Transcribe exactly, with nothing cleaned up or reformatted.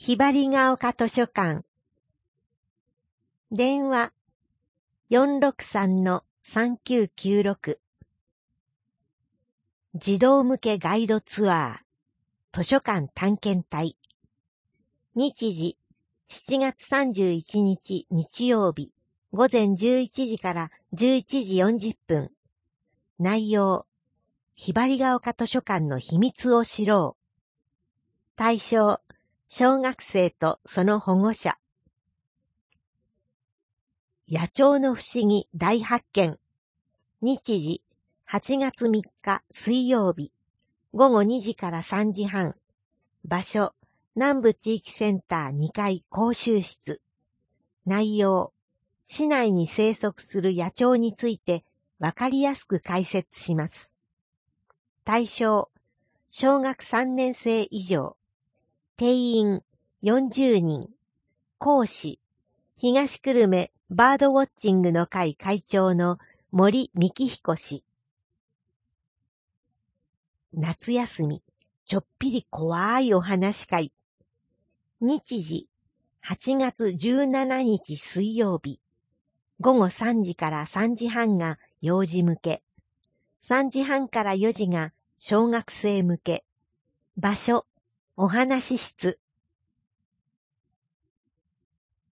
ひばりが丘図書館。電話 よんろくさんのさんきゅうきゅうろく。児童向けガイドツアー図書館探検隊。日時しちがつさんじゅういちにち日曜日午前じゅういちじからじゅういちじよんじゅっぷん。内容、ひばりが丘図書館の秘密を知ろう。対象、小学生とその保護者。野鳥の不思議大発見。日時はちがつみっか水曜日ごごにじからさんじはん。場所、南部地域センターにかい講習室。内容、市内に生息する野鳥についてわかりやすく解説します。対象、小学さんねんせい以上。定員よんじゅうにん。講師、東久留米バードウォッチングの会会長の森幹彦氏。夏休み、ちょっぴり怖いお話会。日時、はちがつじゅうしちにち水曜日。ごごさんじからさんじはんが幼児向け。さんじはんからよじが小学生向け。場所、お話室。